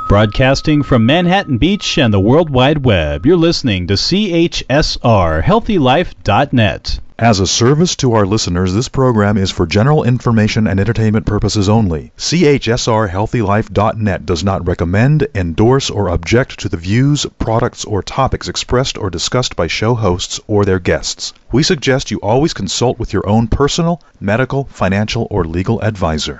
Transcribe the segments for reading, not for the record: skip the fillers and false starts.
Broadcasting from Manhattan Beach and the World Wide Web, you're listening to CHSR HealthyLife.net. As a service to our listeners, this program is for general information and entertainment purposes only. CHSR HealthyLife.net does not recommend, endorse, or object to the views, products, or topics expressed or discussed by show hosts or their guests. We suggest you always consult with your own personal, medical, financial, or legal advisor.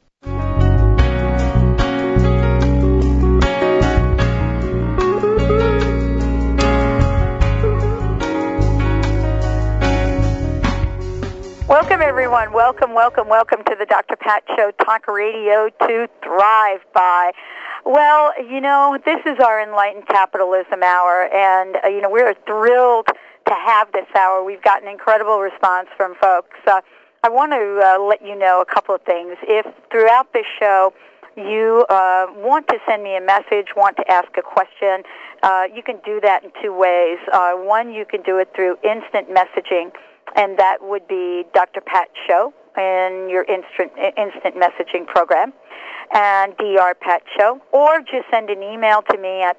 Welcome, everyone. Welcome to the Dr. Pat Show, talk radio to thrive by. Well, this is our Enlightened Capitalism Hour, and, we're thrilled to have this hour. We've gotten incredible response from folks. I want to let you know a couple of things. If throughout this show you want to send me a message, want to ask a question, you can do that in two ways. One, you can do it through instant messaging, and that would be Dr. Pat Show in your instant messaging program, and Dr. Pat Show, or just send an email to me at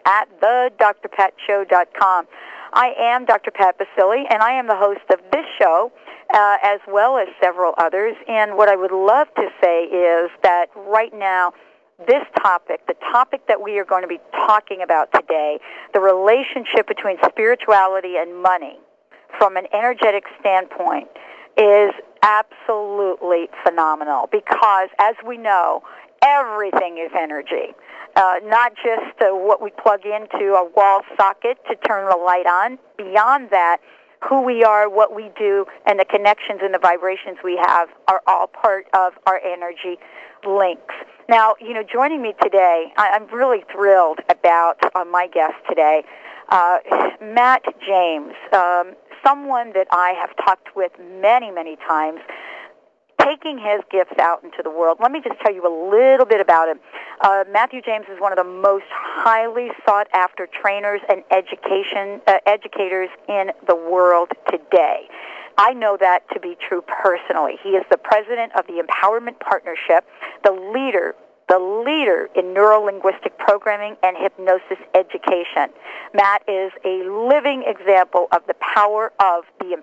pat@thedrpatshow.com. I am Dr. Pat Baccili, and I am the host of this show, as well as several others. And what I would love to say is that right now, this topic, the topic that we are going to be talking about today, the relationship between spirituality and money, from an energetic standpoint, is absolutely phenomenal because, as we know, everything is energy. Not just what we plug into a wall socket to turn the light on. Beyond that, who we are, what we do, and the connections and the vibrations we have are all part of our energy links. Now, joining me today, I'm really thrilled about my guest today, Matt James, someone that I have talked with many, many times, taking his gifts out into the world. Let me just tell you a little bit about him. Matthew James is one of the most highly sought-after trainers and educators in the world today. I know that to be true personally. He is the president of the Empowerment Partnership, the leader in neuro-linguistic programming and hypnosis education. Matt is a living example of the power of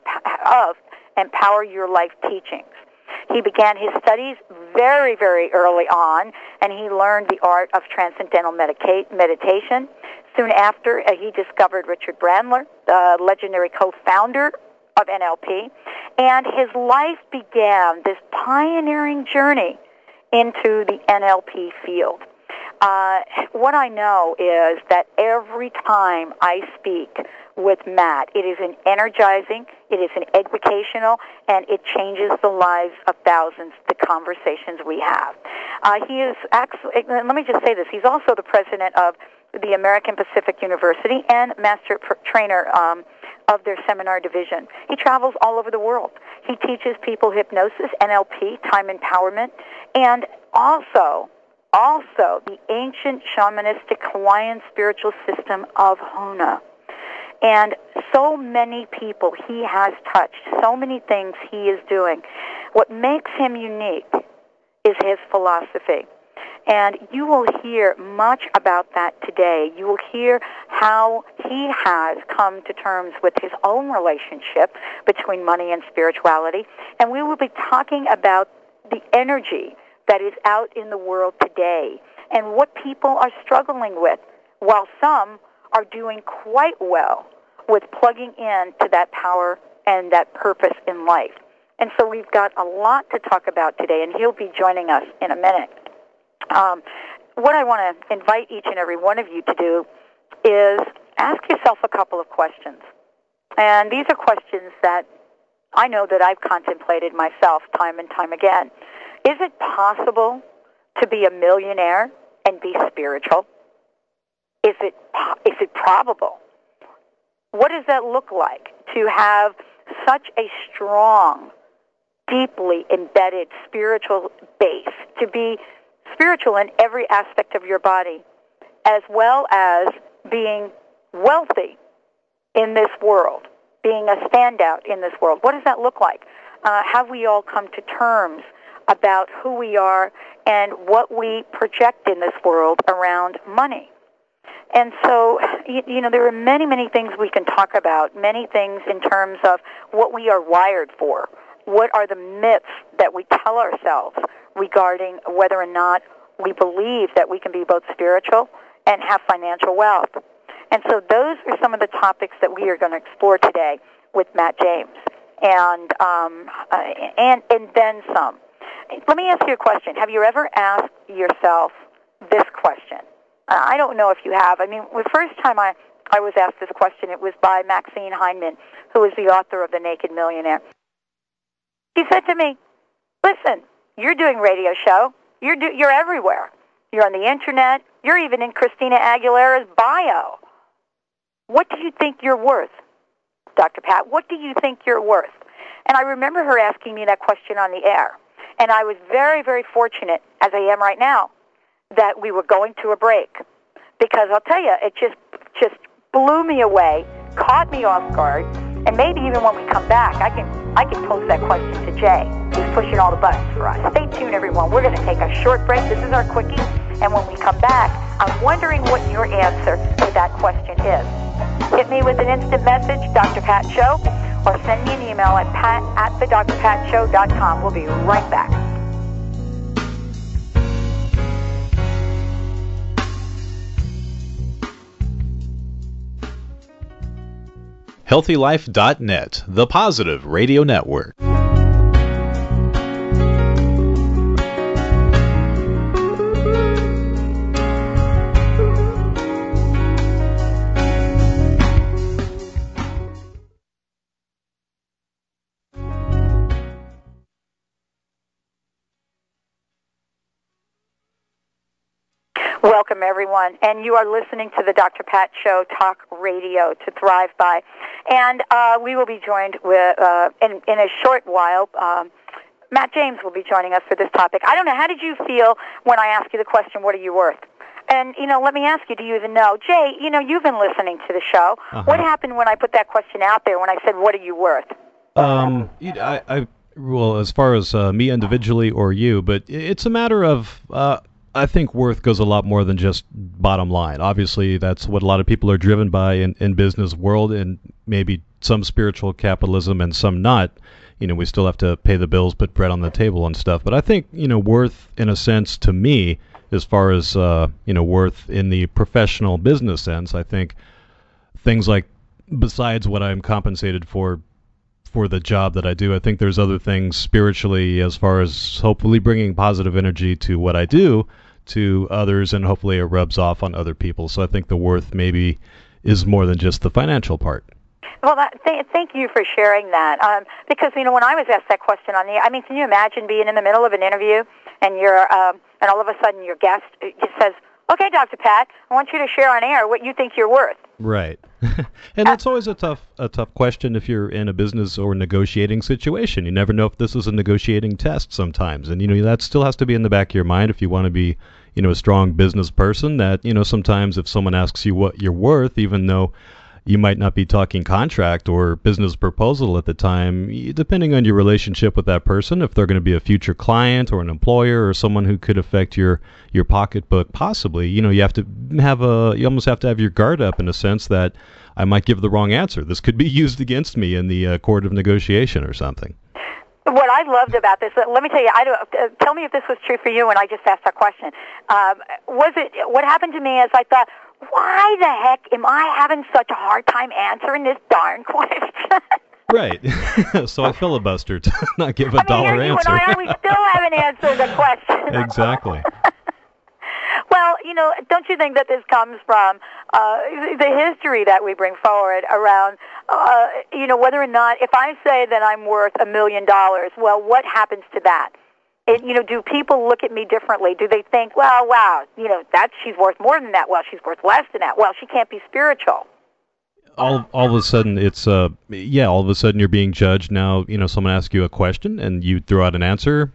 Empower Your Life teachings. He began his studies very, very early on, and he learned the art of transcendental meditation. Soon after, he discovered Richard Bandler, the legendary co-founder of NLP, and his life began this pioneering journey into the NLP field. What I know is that every time I speak with Matt, it is an energizing, it is an educational, and it changes the lives of thousands, the conversations we have. He is actually, let me just say this, he's also the president of the American Pacific University and master trainer of their seminar division. He travels all over the world. He teaches people hypnosis, NLP, time empowerment, and also the ancient shamanistic Hawaiian spiritual system of Hona. And so many people he has touched, so many things he is doing. What makes him unique is his philosophy. And you will hear much about that today. You will hear how he has come to terms with his own relationship between money and spirituality. And we will be talking about the energy that is out in the world today and what people are struggling with, while some are doing quite well with plugging in to that power and that purpose in life. And so we've got a lot to talk about today, and he'll be joining us in a minute. What I want to invite each and every one of you to do is ask yourself a couple of questions. And these are questions that I know that I've contemplated myself time and time again. Is it possible to be a millionaire and be spiritual? Is it probable? What does that look like to have such a strong, deeply embedded spiritual base, to be spiritual in every aspect of your body, as well as being wealthy in this world, being a standout in this world? What does that look like? Have we all come to terms about who we are and what we project in this world around money. And so, there are many, many things we can talk about, many things in terms of what we are wired for. What are the myths that we tell ourselves regarding whether or not we believe that we can be both spiritual and have financial wealth? And so those are some of the topics that we are going to explore today with Matt James, and then some. Let me ask you a question. Have you ever asked yourself this question? I don't know if you have. I mean, the first time I was asked this question, it was by Maxine Heinemann, who is the author of The Naked Millionaire. She said to me, listen, you're doing radio show. You're everywhere. You're on the Internet. You're even in Christina Aguilera's bio. What do you think you're worth, Dr. Pat? What do you think you're worth? And I remember her asking me that question on the air. And I was very, very fortunate, as I am right now, that we were going to a break. Because I'll tell you, it just blew me away, caught me off guard, and maybe even when we come back, I can pose that question to Jay, who's pushing all the buttons for us. Stay tuned, everyone. We're going to take a short break. This is our quickie. And when we come back, I'm wondering what your answer to that question is. Hit me with an instant message, Dr. Pat Show, or send me an email at pat@thedrpatshow.com. We'll be right back. HealthyLife.net, the Positive Radio Network. Welcome, everyone. And you are listening to the Dr. Pat Show, Talk Radio to Thrive By. And we will be joined with, in a short while, Matt James will be joining us for this topic. I don't know, how did you feel when I asked you the question, what are you worth? And, let me ask you, do you even know? Jay, you've been listening to the show. Uh-huh. What happened when I put that question out there, when I said, what are you worth? Well, as far as me individually or you, but it's a matter of... I think worth goes a lot more than just bottom line. Obviously, that's what a lot of people are driven by in business world, and maybe some spiritual capitalism and some not. We still have to pay the bills, put bread on the table and stuff. But I think, worth, in a sense, to me, as far as, worth in the professional business sense, I think things like, besides what I'm compensated for the job that I do, I think there's other things spiritually, as far as hopefully bringing positive energy to what I do to others, and hopefully it rubs off on other people. So I think the worth maybe is more than just the financial part. Well, thank you for sharing that. Because when I was asked that question on can you imagine being in the middle of an interview and you're and all of a sudden your guest just says, "Okay, Dr. Pat, I want you to share on air what you think you're worth." Right. And that's always a tough question if you're in a business or negotiating situation. You never know if this is a negotiating test sometimes. And, that still has to be in the back of your mind if you want to be, a strong business person, that, sometimes if someone asks you what you're worth, even though you might not be talking contract or business proposal at the time, depending on your relationship with that person, if they're going to be a future client or an employer or someone who could affect your pocketbook possibly, you almost have to have your guard up in a sense that I might give the wrong answer. This could be used against me in the court of negotiation or something. What I loved about this, let me tell you, tell me if this was true for you when I just asked that question. What happened to me is I thought, why the heck am I having such a hard time answering this darn question? Right. So I filibustered to not give a dollar answer. We still haven't answered the question. Exactly. Well, don't you think that this comes from the history that we bring forward around, whether or not, if I say that I'm worth $1 million, well, what happens to that? Do people look at me differently? Do they think, well, wow, she's worth more than that. Well, she's worth less than that. Well, she can't be spiritual. All of a sudden, it's all of a sudden you're being judged. Now, someone asks you a question and you throw out an answer,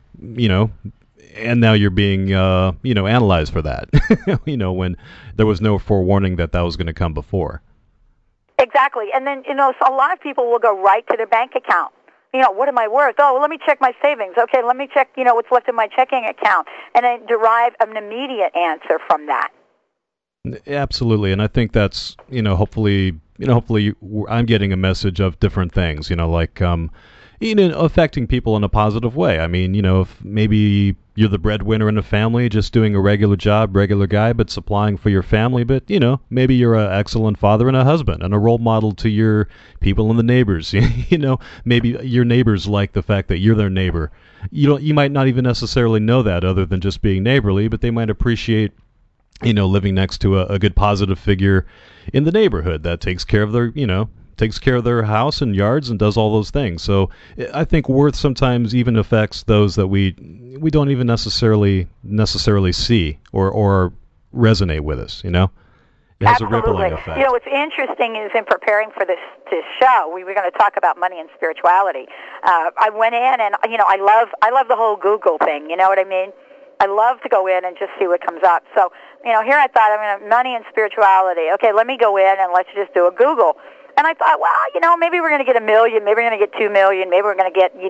and now you're being, analyzed for that, when there was no forewarning that was going to come before. Exactly. And then, so a lot of people will go right to their bank account what am I worth? Oh, well, let me check my savings. Okay, let me check, what's left in my checking account, and then derive an immediate answer from that. Absolutely, and I think that's hopefully I'm getting a message of different things, like affecting people in a positive way. I mean, if maybe you're the breadwinner in a family, just doing a regular job, regular guy, but supplying for your family, but maybe you're an excellent father and a husband and a role model to your people and the neighbors. Maybe your neighbors like the fact that you're their neighbor. You might not even necessarily know that other than just being neighborly, but they might appreciate living next to a good positive figure in the neighborhood that takes care of their house and yards and does all those things. So I think worth sometimes even affects those that we don't even necessarily see or resonate with us. It has Absolutely. a rippling effect. What's interesting is in preparing for this show, we were going to talk about money and spirituality. I went in and I love the whole Google thing. You know what I mean? I love to go in and just see what comes up. So, here I thought, money and spirituality. Okay, let me go in and let's just do a Google. And I thought, well, maybe we're going to get 1 million, maybe we're going to get 2 million, maybe we're going to get,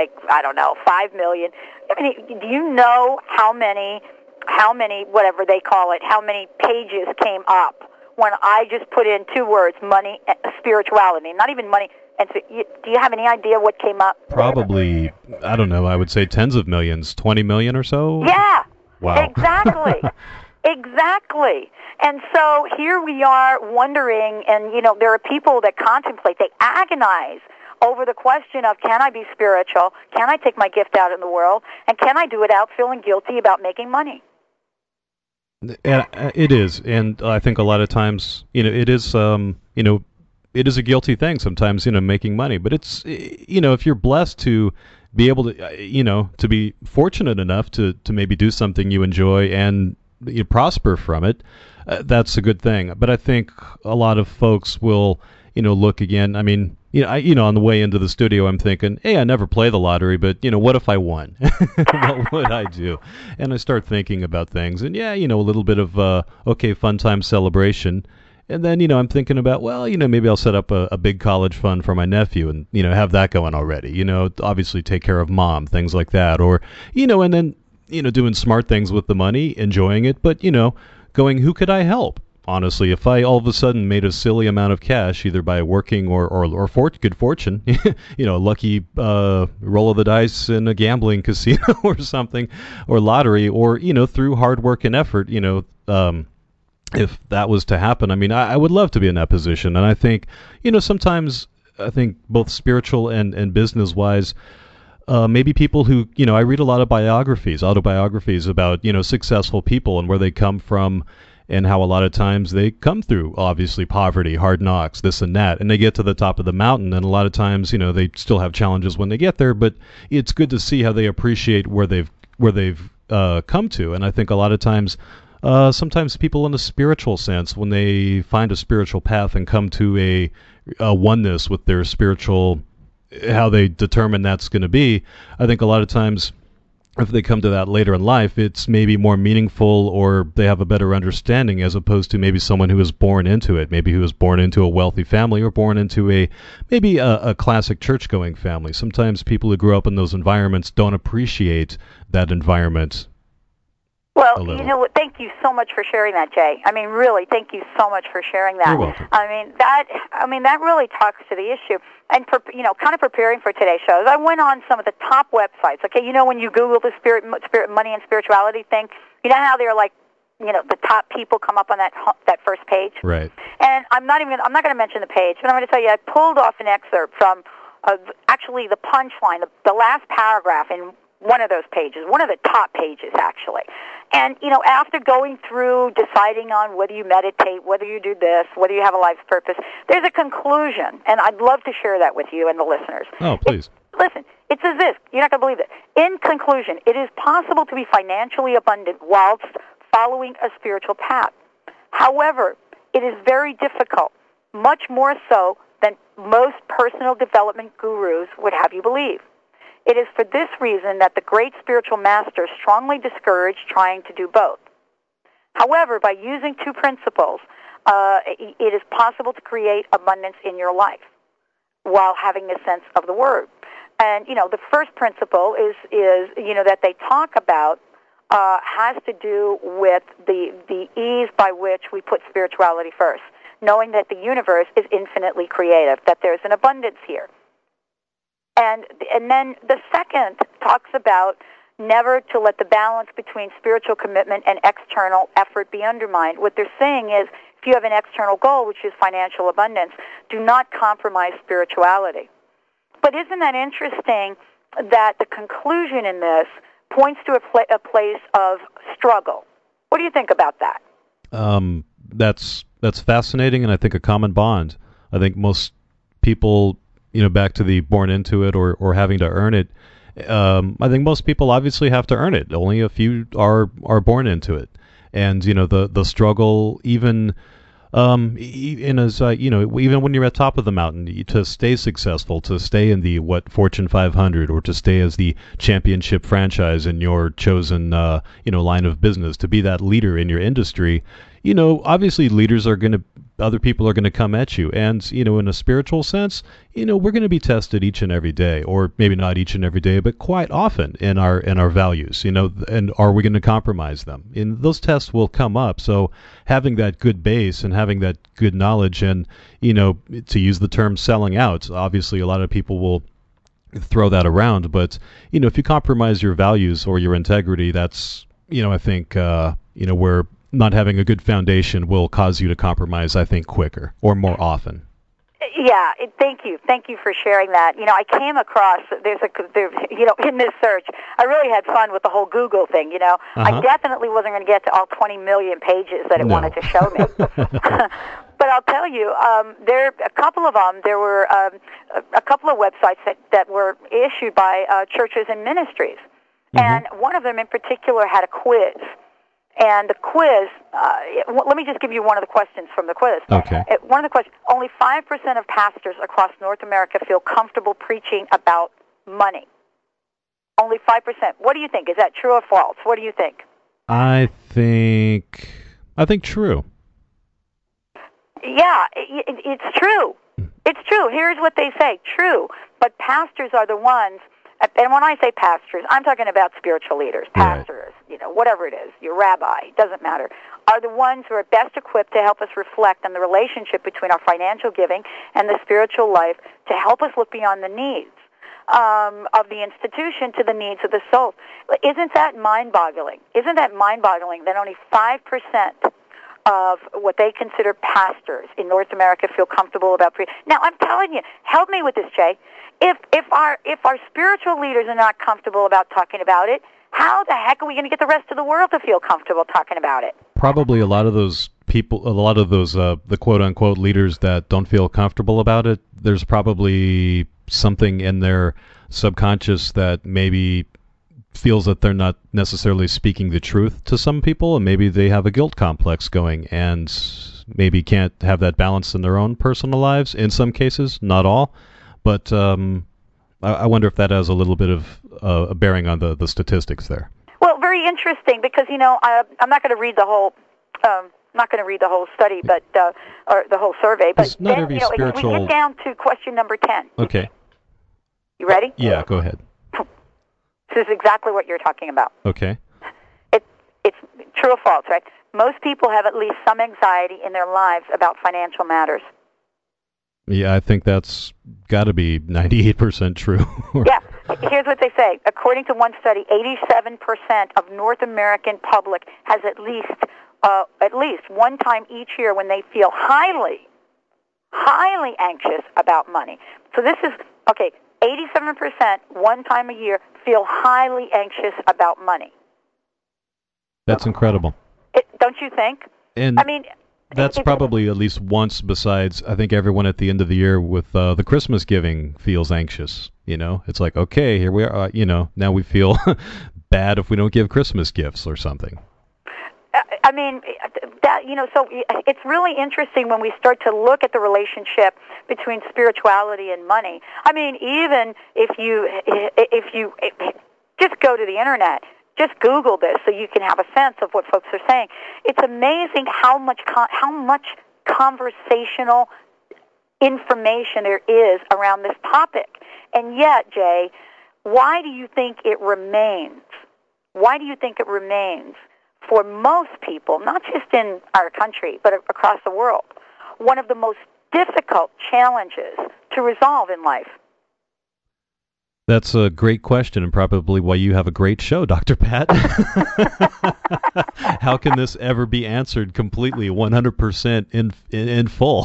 5 million. I mean, do you know how many, whatever they call it, how many pages came up when I just put in 2 words, money, spirituality, not even money. And so, do you have any idea what came up? Probably, I don't know, I would say tens of millions, 20 million or so? Yeah. Wow. Exactly. Exactly. And so here we are wondering, and, there are people that contemplate, they agonize over the question of, can I be spiritual? Can I take my gift out in the world? And can I do it without feeling guilty about making money? And it is. And I think a lot of times, it is, it is a guilty thing sometimes, making money. But it's, if you're blessed to be able to, to be fortunate enough to maybe do something you enjoy and you prosper from it, that's a good thing. But I think a lot of folks will, look again. I mean, on the way into the studio, I'm thinking, hey, I never play the lottery, but what if I won? What would I do? And I start thinking about things, and a little bit of fun time celebration. And then, I'm thinking about, well, maybe I'll set up a big college fund for my nephew and, have that going already. Obviously take care of mom, things like that. Or, and then, doing smart things with the money, enjoying it, but, going, who could I help? Honestly, if I all of a sudden made a silly amount of cash, either by working or good fortune, lucky roll of the dice in a gambling casino or something, or lottery, or, through hard work and effort, if that was to happen, I mean, I would love to be in that position. And I think, sometimes I think both spiritual and business-wise, maybe people who, I read a lot of autobiographies about, successful people and where they come from and how a lot of times they come through, obviously, poverty, hard knocks, this and that, and they get to the top of the mountain, and a lot of times, they still have challenges when they get there, but it's good to see how they appreciate where they've come to. And I think a lot of times, sometimes people in a spiritual sense, when they find a spiritual path and come to a oneness with their spiritual, how they determine that's going to be, I think a lot of times if they come to that later in life, it's maybe more meaningful, or they have a better understanding, as opposed to maybe someone who was born into it, maybe who was born into a wealthy family or born into a classic church-going family. Sometimes people who grew up in those environments don't appreciate that environment. Well, thank you so much for sharing that, Jay. I mean, really, thank you so much for sharing that. You're welcome. I mean, that really talks to the issue. And, kind of preparing for today's shows, I went on some of the top websites. Okay, when you Google the spirit, money, and spirituality thing, you know how they're like, the top people come up on that first page? Right. And I'm not going to mention the page, but I'm going to tell you, I pulled off an excerpt from actually the punchline, the last paragraph in one of those pages, one of the top pages, actually. And, after going through, deciding on whether you meditate, whether you do this, whether you have a life's purpose, there's a conclusion, and I'd love to share that with you and the listeners. Oh, please. Listen, it says this. You're not going to believe it. In conclusion, it is possible to be financially abundant whilst following a spiritual path. However, it is very difficult, much more so than most personal development gurus would have you believe. It is for this reason that the great spiritual masters strongly discourage trying to do both. However, by using 2 principles, it is possible to create abundance in your life while having a sense of the word. And, the first principle is that they talk about has to do with the ease by which we put spirituality first, knowing that the universe is infinitely creative, that there's an abundance here. And then the second talks about never to let the balance between spiritual commitment and external effort be undermined. What they're saying is, if you have an external goal, which is financial abundance, do not compromise spirituality. But isn't that interesting that the conclusion in this points to a place of struggle? What do you think about that? That's fascinating, and I think a common bond. I think most people, back to the born into it or having to earn it, I think most people obviously have to earn it. Only a few are born into it. And, the struggle, even even when you're at top of the mountain, to stay successful, to stay in the Fortune 500, or to stay as the championship franchise in your chosen line of business, to be that leader in your industry, obviously other people are going to come at you, and in a spiritual sense, we're going to be tested each and every day, or maybe not each and every day, but quite often in our values, and are we going to compromise them? And those tests will come up. So having that good base and having that good knowledge, and to use the term selling out, obviously a lot of people will throw that around, but if you compromise your values or your integrity, that's I think where not having a good foundation will cause you to compromise, I think, quicker or more often. Yeah, thank you for sharing that. I came across in this search, I really had fun with the whole Google thing. I definitely wasn't going to get to all 20 million pages that it wanted to show me. But I'll tell you, there were a couple of websites that were issued by churches and ministries, and one of them in particular had a quiz. And the quiz, let me just give you one of the questions from the quiz. Okay. One of the questions, only 5% of pastors across North America feel comfortable preaching about money. Only 5%. What do you think? Is that true or false? What do you think? I think true. Yeah, it's true. It's true. Here's what they say. True. But pastors are the ones, and when I say pastors, I'm talking about spiritual leaders, pastors, whatever it is, your rabbi, doesn't matter, are the ones who are best equipped to help us reflect on the relationship between our financial giving and the spiritual life, to help us look beyond the needs of the institution to the needs of the soul. Isn't that mind-boggling? Isn't that mind-boggling that only 5% of what they consider pastors in North America feel comfortable about preaching? Now, I'm telling you, help me with this, Jay. If our spiritual leaders are not comfortable about talking about it, how the heck are we going to get the rest of the world to feel comfortable talking about it? Probably a lot of those people, the quote-unquote leaders that don't feel comfortable about it, there's probably something in their subconscious that maybe feels that they're not necessarily speaking the truth to some people, and maybe they have a guilt complex going and maybe can't have that balance in their own personal lives, in some cases, not all. But I wonder if that has a little bit of a bearing on the statistics there. Well, very interesting, because I'm not going to read the whole study, but or the whole survey. But not then, every spiritual. We get down to question number 10. Okay. You ready? Yeah, go ahead. This is exactly what you're talking about. Okay. It's true or false, right? Most people have at least some anxiety in their lives about financial matters. Yeah, I think that's got to be 98% true. Yeah. Here's what they say. According to one study, 87% of North American public has at least one time each year when they feel highly anxious about money. So this is, 87% one time a year feel highly anxious about money. That's incredible. Don't you think? And that's probably at least once, besides, I think everyone at the end of the year with the Christmas giving feels anxious. It's like, okay, here we are, now we feel bad if we don't give Christmas gifts or something. So it's really interesting when we start to look at the relationship between spirituality and money. Even if you just go to the internet, just Google this so you can have a sense of what folks are saying. It's amazing how much conversational information there is around this topic. And yet, Jay, why do you think it remains? Why do you think it remains for most people, not just in our country, but across the world, one of the most difficult challenges to resolve in life? That's a great question, and probably why you have a great show, Dr. Pat. How can this ever be answered completely, 100% in full?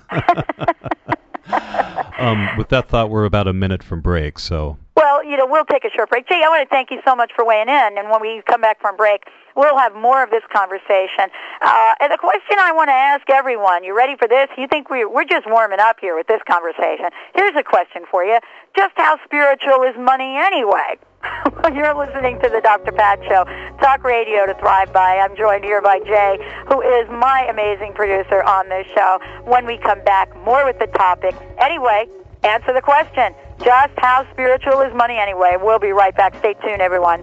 With that thought, we're about a minute from break, so... Well, we'll take a short break. Jay, I want to thank you so much for weighing in, and when we come back from break, we'll have more of this conversation. And the question I want to ask everyone, you ready for this? You think we're just warming up here with this conversation. Here's a question for you. Just how spiritual is money anyway? You're listening to the Dr. Pat Show, talk radio to thrive by. I'm joined here by Jay, who is my amazing producer on this show. When we come back, more with the topic. Anyway, answer the question. Just how spiritual is money anyway? We'll be right back. Stay tuned, everyone.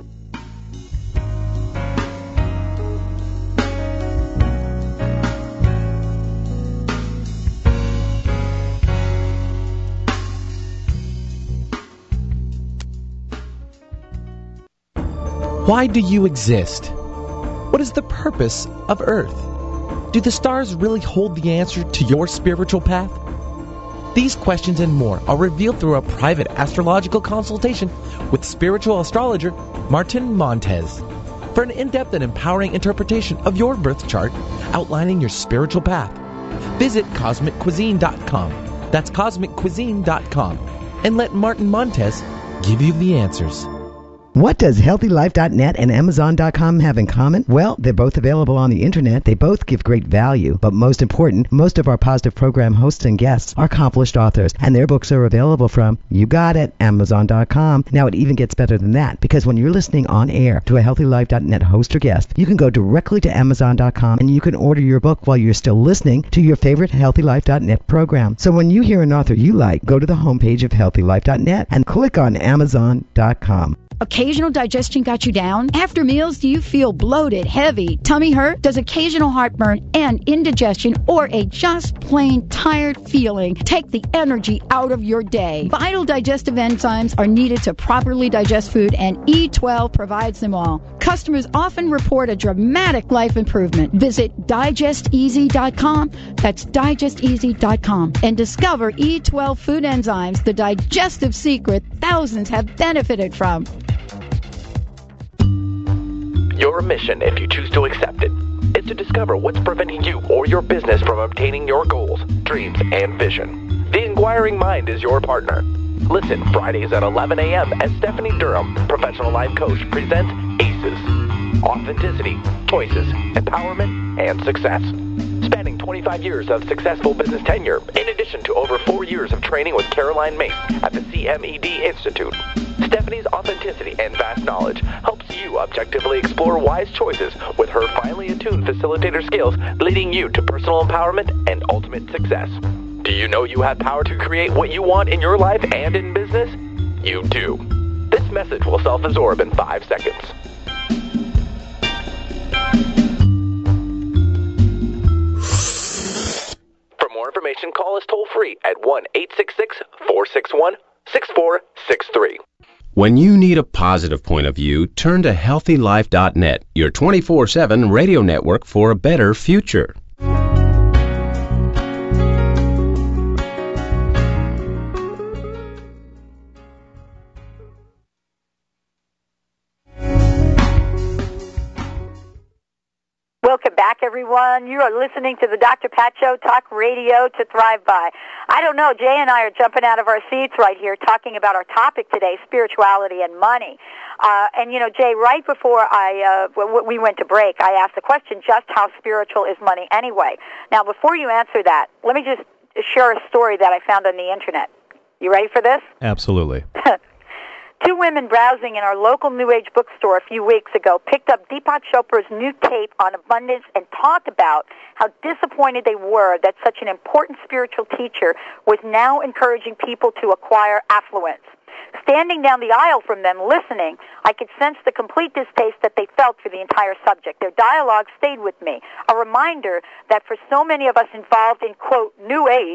Why do you exist? What is the purpose of Earth? Do the stars really hold the answer to your spiritual path? These questions and more are revealed through a private astrological consultation with spiritual astrologer Martin Montez. For an in-depth and empowering interpretation of your birth chart outlining your spiritual path, visit CosmicCuisine.com. That's CosmicCuisine.com. And let Martin Montez give you the answers. What does HealthyLife.net and Amazon.com have in common? Well, they're both available on the internet. They both give great value. But most important, most of our positive program hosts and guests are accomplished authors, and their books are available from, you got it, Amazon.com. Now, it even gets better than that, because when you're listening on air to a HealthyLife.net host or guest, you can go directly to Amazon.com and you can order your book while you're still listening to your favorite HealthyLife.net program. So when you hear an author you like, go to the homepage of HealthyLife.net and click on Amazon.com. Occasional digestion got you down? After meals, do you feel bloated, heavy, tummy hurt? Does occasional heartburn and indigestion or a just plain tired feeling take the energy out of your day? Vital digestive enzymes are needed to properly digest food, and E12 provides them all. Customers often report a dramatic life improvement. Visit digesteasy.com. That's digesteasy.com. And discover E12 food enzymes, the digestive secret thousands have benefited from. Your mission, if you choose to accept it, is to discover what's preventing you or your business from obtaining your goals, dreams, and vision. The Inquiring Mind is your partner. Listen Fridays at 11 a.m. as Stephanie Durham, professional life coach, presents ACES. Authenticity, choices, empowerment, and success. Spanning 25 years of successful business tenure, in addition to over 4 years of training with Caroline Mace at the CMED Institute. Stephanie's authenticity and vast knowledge helps you objectively explore wise choices with her finely attuned facilitator skills, leading you to personal empowerment and ultimate success. Do you know you have power to create what you want in your life and in business? You do. This message will self-absorb in 5 seconds. For more information, call us toll-free at 1-866-461-6463. When you need a positive point of view, turn to HealthyLife.net, your 24/7 radio network for a better future. Welcome back, everyone. You are listening to the Dr. Pat Show, talk radio to thrive by. I don't know, Jay and I are jumping out of our seats right here talking about our topic today, spirituality and money. And, Jay, right before we went to break, I asked the question, just how spiritual is money anyway? Now, before you answer that, let me just share a story that I found on the Internet. You ready for this? Absolutely. 2 women browsing in our local New Age bookstore a few weeks ago picked up Deepak Chopra's new tape on abundance and talked about how disappointed they were that such an important spiritual teacher was now encouraging people to acquire affluence. Standing down the aisle from them, listening, I could sense the complete distaste that they felt for the entire subject. Their dialogue stayed with me, a reminder that for so many of us involved in, quote, New Age,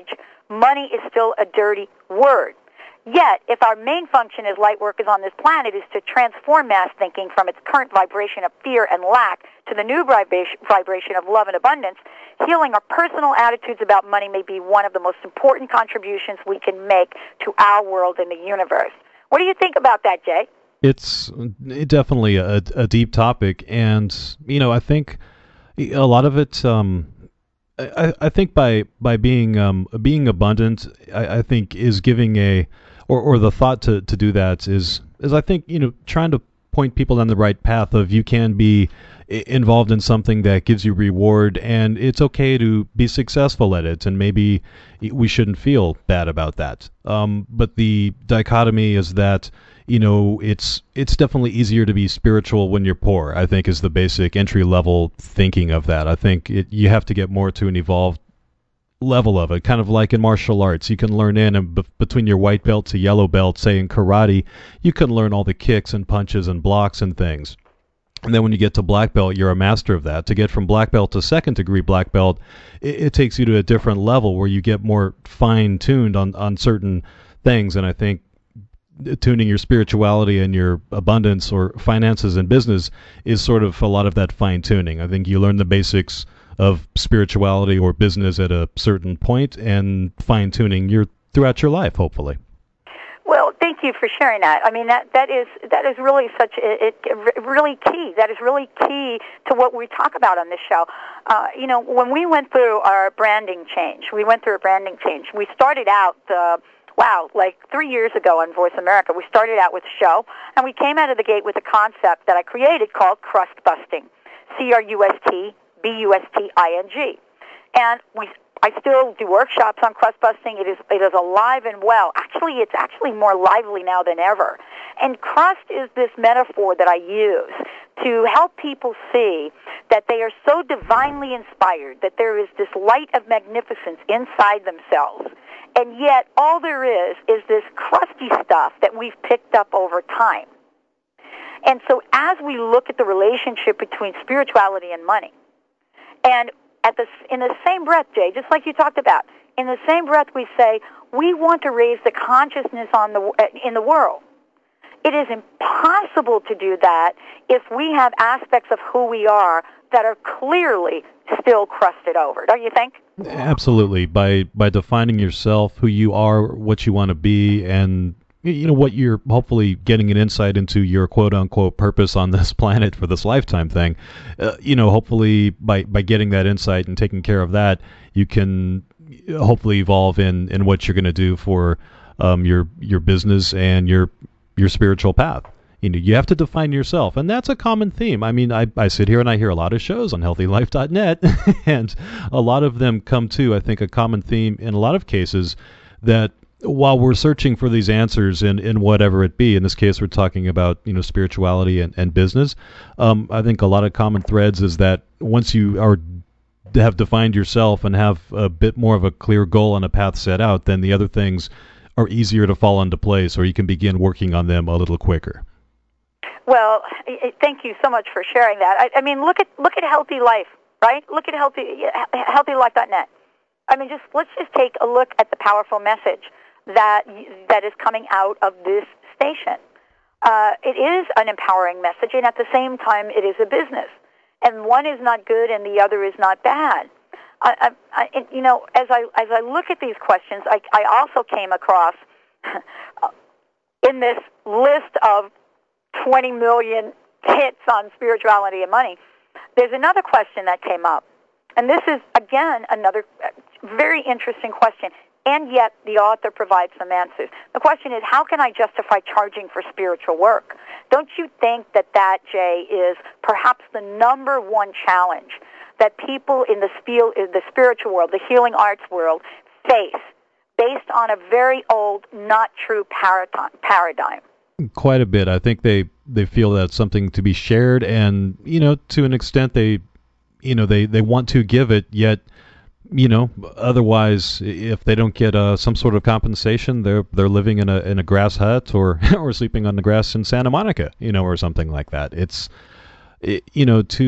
money is still a dirty word. Yet, if our main function as light workers on this planet is to transform mass thinking from its current vibration of fear and lack to the new vibration of love and abundance, healing our personal attitudes about money may be one of the most important contributions we can make to our world and the universe. What do you think about that, Jay? It's definitely a deep topic, and I think a lot of it. I think by being abundant, I think is giving or the thought to do that is I think trying to point people down the right path of you can be involved in something that gives you reward, and it's okay to be successful at it, and maybe we shouldn't feel bad about that. But the dichotomy is that it's definitely easier to be spiritual when you're poor, I think, is the basic entry level thinking of that. I think you have to get more to an evolved level of it, kind of like in martial arts. You can learn between your white belt to yellow belt, say in karate, you can learn all the kicks and punches and blocks and things. And then when you get to black belt, you're a master of that. To get from black belt to second degree black belt, it takes you to a different level where you get more fine-tuned on certain things. And I think tuning your spirituality and your abundance or finances and business is sort of a lot of that fine-tuning. I think you learn the basics of spirituality or business at a certain point, and fine-tuning throughout your life, hopefully. Well, thank you for sharing that. I mean, that is really really key. That is really key to what we talk about on this show. When we went through our branding change, we started out like 3 years ago on Voice America. We started out with a show, and we came out of the gate with a concept that I created called crust busting, CRUSTBUSTING, and I still do workshops on crust busting. It is alive and well. Actually, it's more lively now than ever. And crust is this metaphor that I use to help people see that they are so divinely inspired, that there is this light of magnificence inside themselves. And yet, all there is this crusty stuff that we've picked up over time. And so as we look at the relationship between spirituality and money, and in the same breath, Jay, just like you talked about, in the same breath we say, we want to raise the consciousness in the world. It is impossible to do that if we have aspects of who we are that are clearly still crusted over, don't you think? Absolutely. By defining yourself, who you are, what you want to be, and what you're hopefully getting an insight into your quote-unquote purpose on this planet for this lifetime thing. Hopefully by getting that insight and taking care of that, you can hopefully evolve in what you're going to do for your business and your spiritual path. You have to define yourself, and that's a common theme. I mean, I sit here and I hear a lot of shows on HealthyLife.net, and a lot of them come to, I think, a common theme in a lot of cases that while we're searching for these answers in whatever it be, in this case we're talking about spirituality and business, I think a lot of common threads is that once you have defined yourself and have a bit more of a clear goal and a path set out, then the other things are easier to fall into place, or you can begin working on them a little quicker. Well, thank you so much for sharing that. I mean, look at Healthy Life, right? Look at HealthyLife.net. I mean, let's just take a look at the powerful message that is coming out of this station. It is an empowering message, and at the same time, it is a business. And one is not good, and the other is not bad. As I look at these questions, I also came across in this list of 20 million hits on spirituality and money, there's another question that came up. And this is, again, another very interesting question. And yet the author provides some answers. The question is, how can I justify charging for spiritual work? Don't you think that, Jay, is perhaps the number one challenge that people in the spiritual world, the healing arts world, face based on a very old, not true paradigm? Quite a bit. I think they feel that's something to be shared, and to an extent they want to give it, yet otherwise if they don't get some sort of compensation, they're living in a grass hut or sleeping on the grass in Santa Monica, or something like that.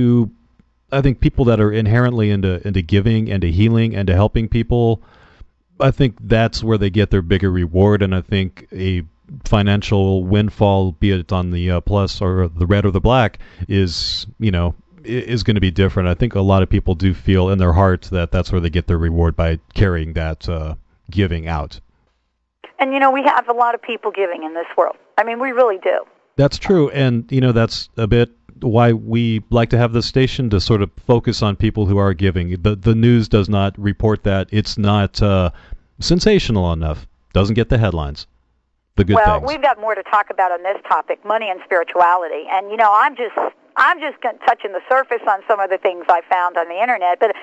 I think people that are inherently into giving and to healing and to helping people, I think that's where they get their bigger reward, and I think a financial windfall, be it on the plus or the red or the black, is going to be different. I think a lot of people do feel in their hearts that that's where they get their reward by carrying that giving out. And, we have a lot of people giving in this world. I mean, we really do. That's true, and, that's a bit why we like to have this station, to sort of focus on people who are giving. The news does not report that. It's not sensational enough. Doesn't get the headlines. The good things. Well, we've got more to talk about on this topic, money and spirituality. And, I'm just touching the surface on some of the things I found on the Internet. But,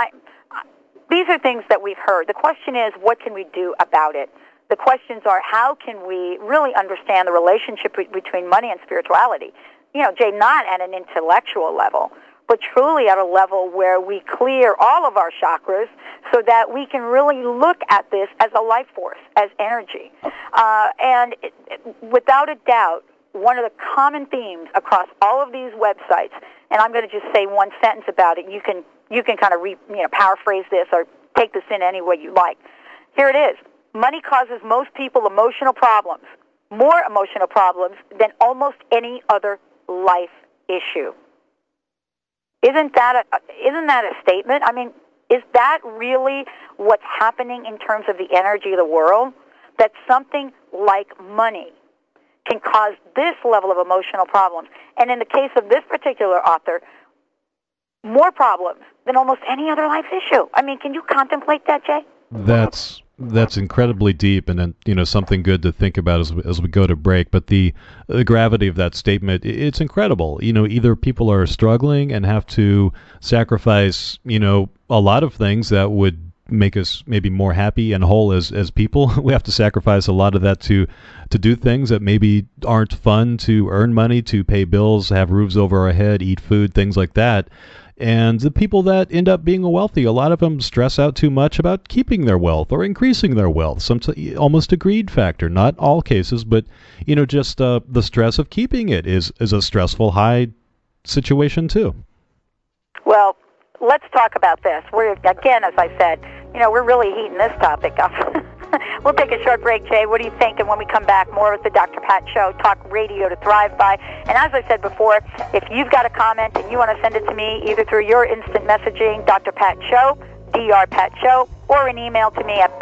these are things that we've heard. The question is, what can we do about it? The questions are, how can we really understand the relationship between money and spirituality? Jay, not at an intellectual level, but truly at a level where we clear all of our chakras so that we can really look at this as a life force, as energy. Without a doubt, one of the common themes across all of these websites, and I'm going to just say one sentence about it. You can kind of paraphrase this or take this in any way you like. Here it is. Money causes most people emotional problems, more emotional problems than almost any other life issue. Isn't that a statement? I mean, is that really what's happening in terms of the energy of the world? That something like money can cause this level of emotional problems. And in the case of this particular author, more problems than almost any other life issue. I mean, can you contemplate that, Jay? That's incredibly deep, and something good to think about as we go to break. But the gravity of that statement, it's incredible. Either people are struggling and have to sacrifice, a lot of things that would make us maybe more happy and whole as people. We have to sacrifice a lot of that to do things that maybe aren't fun, to earn money, to pay bills, have roofs over our head, eat food, things like that. And the people that end up being wealthy, a lot of them stress out too much about keeping their wealth or increasing their wealth. Almost a greed factor. Not all cases, but just the stress of keeping it is a stressful, high situation too. Well, let's talk about this. Again, as I said, we're really heating this topic up. We'll take a short break, Jay. What do you think? And when we come back, more with the Dr. Pat Show, talk radio to thrive by. And as I said before, if you've got a comment and you want to send it to me, either through your instant messaging, Dr. Pat Show, Dr. Pat Show, or an email to me at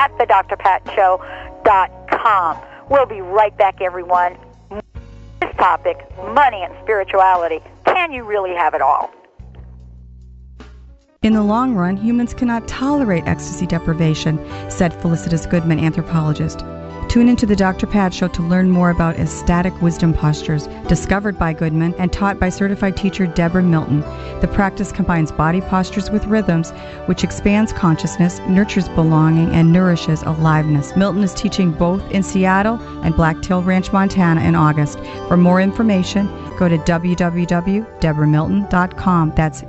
pat@thedrpatshow.com. We'll be right back, everyone. This topic, money and spirituality. Can you really have it all? In the long run, humans cannot tolerate ecstasy deprivation, said Felicitas Goodman, anthropologist. Tune into the Dr. Pat Show to learn more about ecstatic wisdom postures, discovered by Goodman and taught by certified teacher Deborah Milton. The practice combines body postures with rhythms, which expands consciousness, nurtures belonging, and nourishes aliveness. Milton is teaching both in Seattle and Blacktail Ranch, Montana in August. For more information, go to www.deborahmilton.com. That's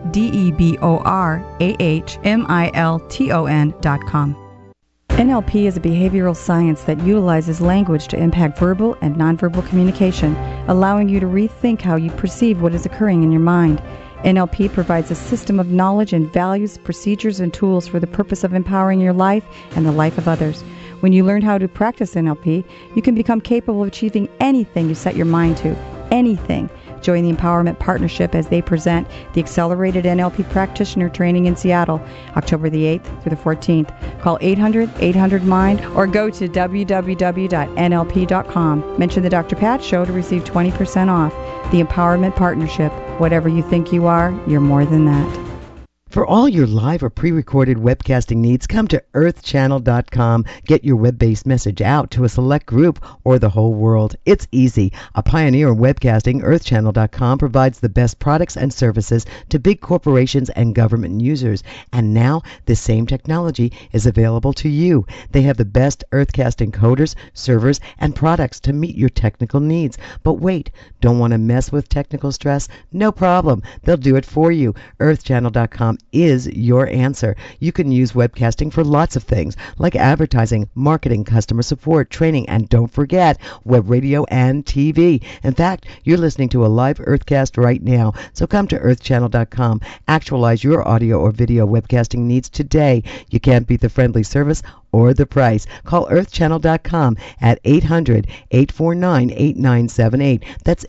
DEBORAHMILTON.com. NLP is a behavioral science that utilizes language to impact verbal and nonverbal communication, allowing you to rethink how you perceive what is occurring in your mind. NLP provides a system of knowledge and values, procedures, and tools for the purpose of empowering your life and the life of others. When you learn how to practice NLP, you can become capable of achieving anything you set your mind to. Anything. Join the Empowerment Partnership as they present the Accelerated NLP Practitioner Training in Seattle, October the 8th through the 14th. Call 800-800-MIND or go to www.nlp.com. Mention the Dr. Pat Show to receive 20% off. The Empowerment Partnership. Whatever you think you are, you're more than that. For all your live or pre-recorded webcasting needs, come to earthchannel.com. Get your web-based message out to a select group or the whole world. It's easy. A pioneer in webcasting, earthchannel.com provides the best products and services to big corporations and government users. And now, this same technology is available to you. They have the best earthcast encoders, servers, and products to meet your technical needs. But wait, don't want to mess with technical stress? No problem. They'll do it for you. earthchannel.com is your answer. You can use webcasting for lots of things, like advertising, marketing, customer support, training, and don't forget, web radio and TV. In fact, you're listening to a live Earthcast right now, so come to earthchannel.com. Actualize your audio or video webcasting needs today. You can't beat the friendly service or the price. Call earthchannel.com at 800-849-8978. That's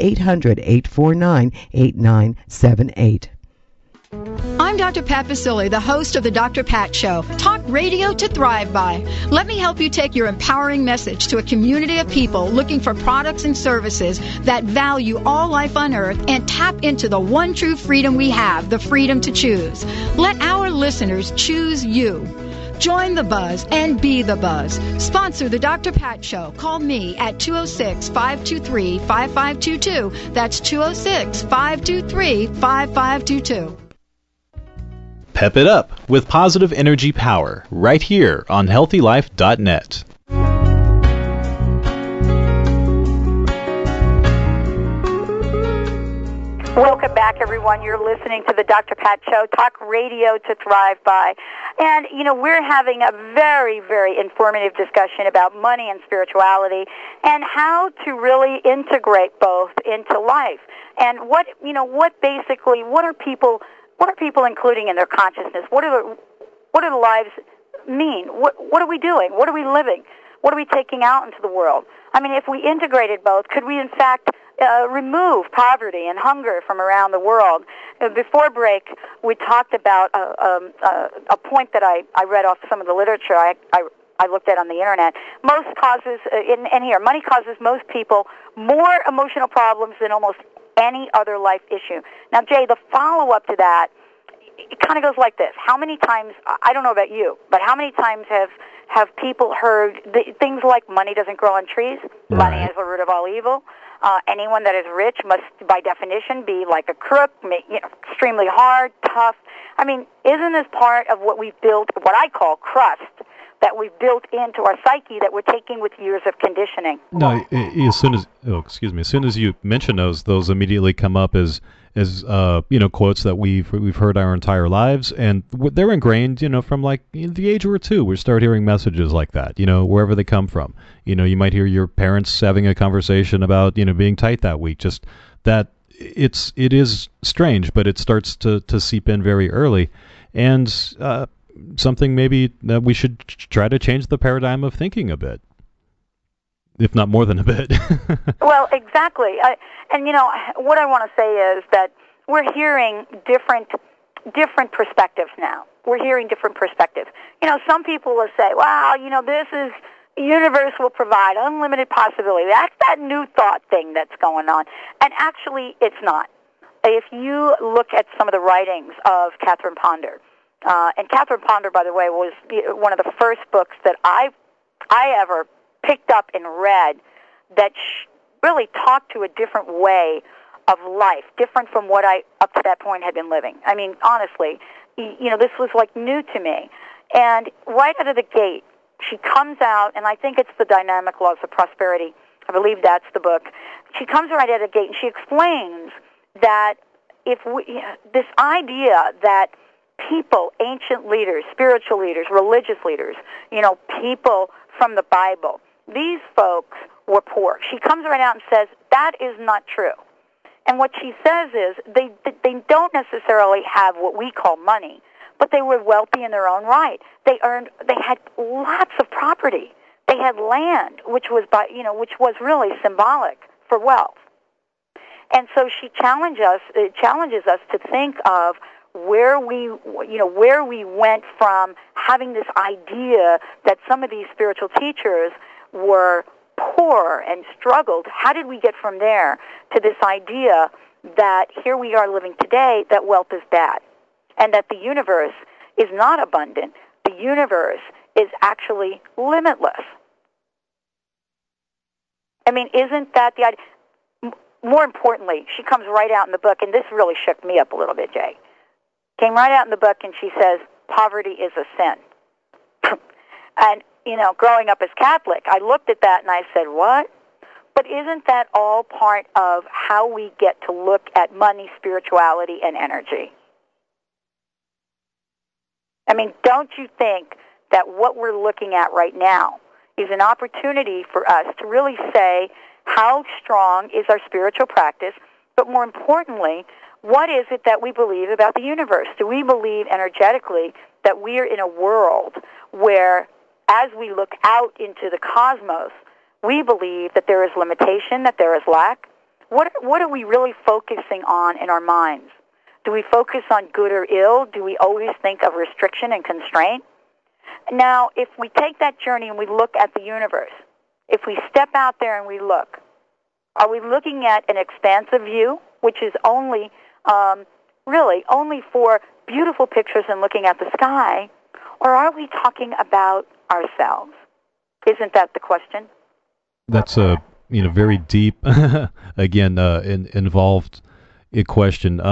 800-849-8978. I'm Dr. Pat Basile, the host of the Dr. Pat Show. Talk radio to thrive by. Let me help you take your empowering message to a community of people looking for products and services that value all life on Earth and tap into the one true freedom we have, the freedom to choose. Let our listeners choose you. Join the buzz and be the buzz. Sponsor the Dr. Pat Show. Call me at 206-523-5522. That's 206-523-5522. Pep it up with positive energy power right here on HealthyLife.net. Welcome back, everyone. You're listening to the Dr. Pat Show, talk radio to thrive by. And, we're having a very, very informative discussion about money and spirituality and how to really integrate both into life. And what are people including in their consciousness? What do the lives mean? What are we doing? What are we living? What are we taking out into the world? I mean, if we integrated both, could we in fact remove poverty and hunger from around the world? Before break, we talked about a point that I read off some of the literature I looked at on the internet. Most causes, money causes most people more emotional problems than almost any other life issue. Now, Jay, the follow-up to that, it kind of goes like this. How many times, I don't know about you, but how many times have people heard things like money doesn't grow on trees, money is the root of all evil, anyone that is rich must, by definition, be like a crook, extremely hard, tough. I mean, isn't this part of what we've built, what I call crust, that we've built into our psyche that we're taking with years of conditioning? No, as soon as you mention those immediately come up as quotes that we've heard our entire lives, and they're ingrained, from like the age we're 2. We start hearing messages like that, wherever they come from. You might hear your parents having a conversation about, being tight that week. Just that it is strange, but it starts to seep in very early, and something maybe that we should try to change the paradigm of thinking a bit, if not more than a bit. Well, exactly. What I want to say is that we're hearing different perspectives now. We're hearing different perspectives. Some people will say, "Wow, this is the universe will provide unlimited possibility." That's that new thought thing that's going on, and actually, it's not. If you look at some of the writings of Catherine Ponder. And Catherine Ponder, by the way, was one of the first books that I ever picked up and read that really talked to a different way of life, different from what I, up to that point, had been living. I mean, honestly, this was like new to me. And right out of the gate, she comes out, and I think it's The Dynamic Laws of Prosperity. I believe that's the book. She comes right out of the gate, and she explains that this idea that people, ancient leaders, spiritual leaders, religious leaders, people from the Bible, these folks were poor. She comes right out and says, that is not true. And what she says is they don't necessarily have what we call money, but they were wealthy in their own right. They had lots of property. They had land, which was really symbolic for wealth. And so she challenges us to think of where we went from having this idea that some of these spiritual teachers were poor and struggled. How did we get from there to this idea that here we are living today, that wealth is bad, and that the universe is not abundant? The universe is actually limitless. I mean, isn't that the idea? More importantly, she comes right out in the book, and this really shook me up a little bit, Jay. Came right out in the book, and she says, poverty is a sin. And, growing up as Catholic, I looked at that and I said, what? But isn't that all part of how we get to look at money, spirituality, and energy? I mean, don't you think that what we're looking at right now is an opportunity for us to really say how strong is our spiritual practice, but more importantly, what is it that we believe about the universe? Do we believe energetically that we are in a world where, as we look out into the cosmos, we believe that there is limitation, that there is lack? What are we really focusing on in our minds? Do we focus on good or ill? Do we always think of restriction and constraint? Now, if we take that journey and we look at the universe, if we step out there and we look, are we looking at an expansive view, which is only really only for beautiful pictures and looking at the sky, or are we talking about ourselves? Isn't that the question? That's a very deep, again, involved question.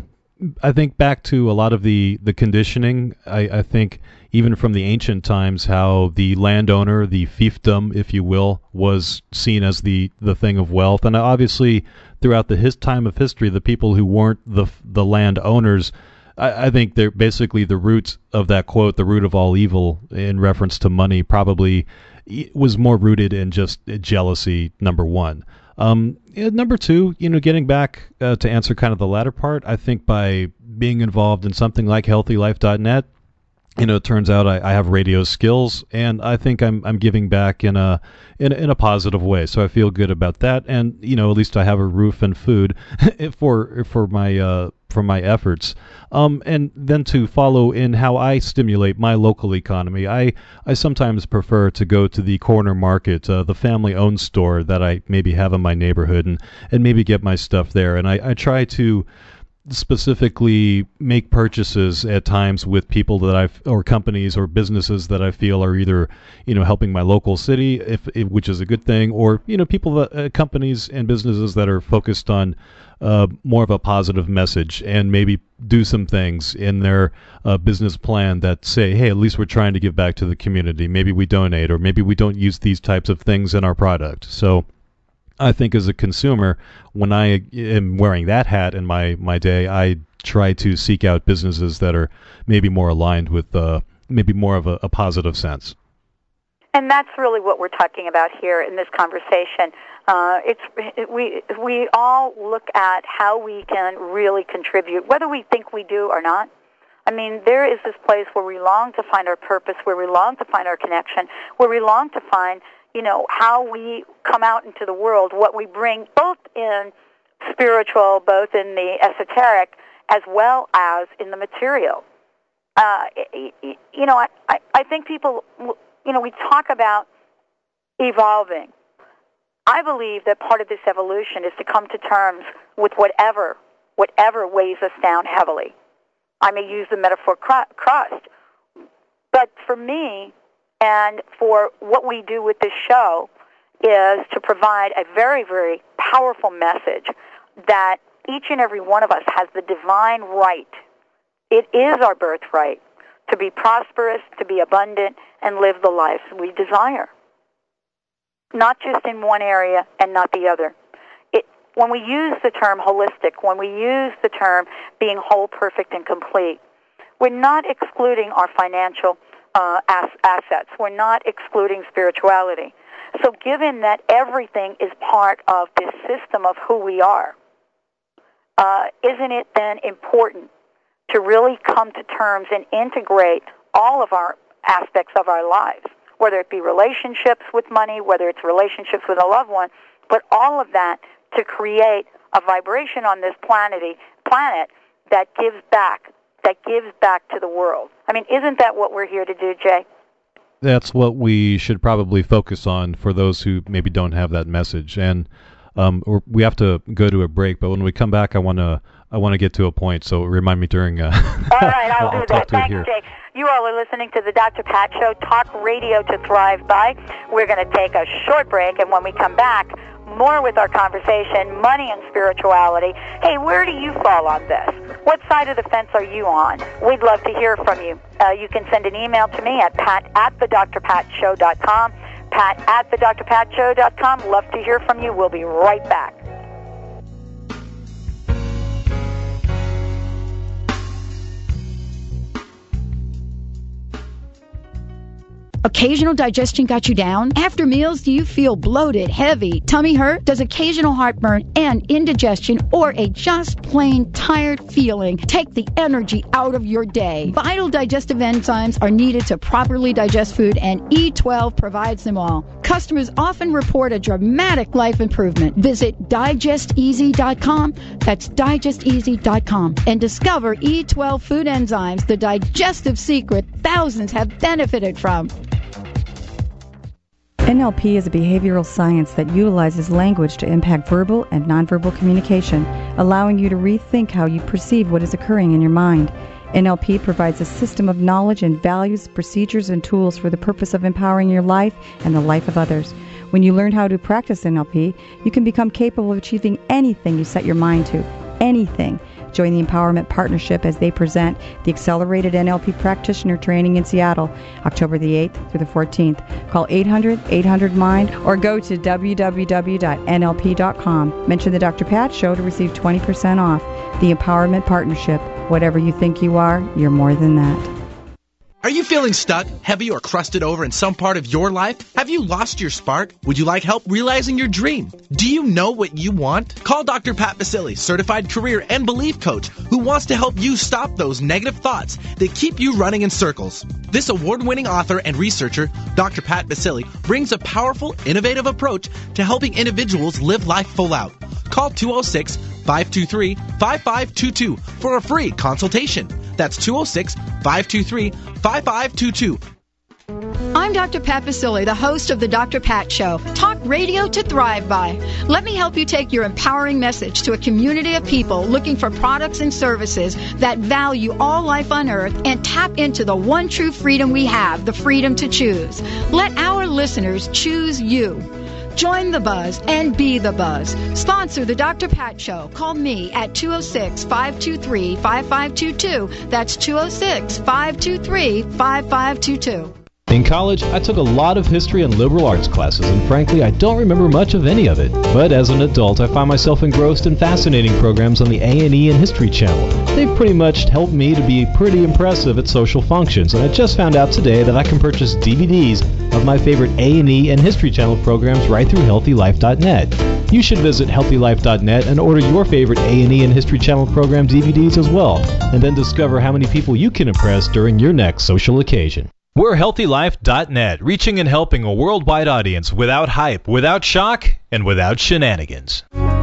I think back to a lot of the conditioning. I think even from the ancient times, how the landowner, the fiefdom, if you will, was seen as the thing of wealth. And obviously, throughout his time of history, the people who weren't the landowners, I think they're basically the root of that quote, the root of all evil, in reference to money, probably was more rooted in just jealousy, number one. Number two, getting back to answer kind of the latter part, I think by being involved in something like HealthyLife.net, it turns out I have radio skills, and I think I'm giving back in a positive way. So I feel good about that, and at least I have a roof and food for my efforts. And then to follow in how I stimulate my local economy, I sometimes prefer to go to the corner market, the family-owned store that I maybe have in my neighborhood, and maybe get my stuff there. And I try to specifically make purchases at times with people or companies or businesses that I feel are either helping my local city, which is a good thing, or people companies and businesses that are focused on more of a positive message, and maybe do some things in their business plan that say, hey, at least we're trying to give back to the community. Maybe we donate, or maybe we don't use these types of things in our product. So I think as a consumer, when I am wearing that hat in my day, I try to seek out businesses that are maybe more aligned with maybe more of a positive sense. And that's really what we're talking about here in this conversation. We all look at how we can really contribute, whether we think we do or not. I mean, there is this place where we long to find our purpose, where we long to find our connection, where we long to find how we come out into the world, what we bring, both in spiritual, both in the esoteric, as well as in the material. I think people, we talk about evolving. I believe that part of this evolution is to come to terms with whatever weighs us down heavily. I may use the metaphor crust, but for me, and for what we do with this show, is to provide a very, very powerful message that each and every one of us has the divine right. It is our birthright to be prosperous, to be abundant, and live the lives we desire. Not just in one area and not the other. When we use the term holistic, when we use the term being whole, perfect, and complete, we're not excluding our financial assets. We're not excluding spirituality. So given that everything is part of this system of who we are, isn't it then important to really come to terms and integrate all of our aspects of our lives, whether it be relationships with money, whether it's relationships with a loved one, but all of that to create a vibration on this planet that gives back to the world. I mean, isn't that what we're here to do, Jay? That's what we should probably focus on for those who maybe don't have that message. And we have to go to a break, but when we come back, I want to get to a point. So remind me during. All right, I'll do that. Thanks, Jay. You all are listening to the Dr. Pat Show, talk radio to thrive by. We're going to take a short break, and when we come back, more with our conversation, money and spirituality. Hey, where do you fall on this? What side of the fence are you on? We'd love to hear from you. You can send an email to me at pat@thedrpatshow.com, pat@thedrpatshow.com. Love to hear from you. We'll be right back. Occasional digestion got you down? After meals, do you feel bloated, heavy, tummy hurt? Does occasional heartburn and indigestion or a just plain tired feeling take the energy out of your day? Vital digestive enzymes are needed to properly digest food, and E12 provides them all. Customers often report a dramatic life improvement. Visit digesteasy.com. That's digesteasy.com and discover E12 food enzymes, the digestive secret thousands have benefited from. NLP is a behavioral science that utilizes language to impact verbal and nonverbal communication, allowing you to rethink how you perceive what is occurring in your mind. NLP provides a system of knowledge and values, procedures, and tools for the purpose of empowering your life and the life of others. When you learn how to practice NLP, you can become capable of achieving anything you set your mind to. Anything. Join the Empowerment Partnership as they present the Accelerated NLP Practitioner Training in Seattle, October the 8th through the 14th. Call 800-800-MIND or go to www.nlp.com. Mention the Dr. Pat Show to receive 20% off. The Empowerment Partnership. Whatever you think you are, you're more than that. Are you feeling stuck, heavy, or crusted over in some part of your life? Have you lost your spark? Would you like help realizing your dream? Do you know what you want? Call Dr. Pat Baccili, certified career and belief coach, who wants to help you stop those negative thoughts that keep you running in circles. This award-winning author and researcher, Dr. Pat Baccili, brings a powerful, innovative approach to helping individuals live life full out. Call 206-523-5522 for a free consultation. That's 206-523-5522. I'm Dr. Pat Baccili, the host of the Dr. Pat Show, talk radio to thrive by. Let me help you take your empowering message to a community of people looking for products and services that value all life on earth and tap into the one true freedom we have, the freedom to choose. Let our listeners choose you. Join the buzz and be the buzz. Sponsor the Dr. Pat Show. Call me at 206-523-5522. That's 206-523-5522. In college, I took a lot of history and liberal arts classes, and frankly, I don't remember much of any of it. But as an adult, I find myself engrossed in fascinating programs on the A&E and History Channel. They've pretty much helped me to be pretty impressive at social functions, and I just found out today that I can purchase DVDs of my favorite A&E and History Channel programs right through HealthyLife.net. You should visit HealthyLife.net and order your favorite A&E and History Channel program DVDs as well, and then discover how many people you can impress during your next social occasion. We're HealthyLife.net, reaching and helping a worldwide audience without hype, without shock, and without shenanigans.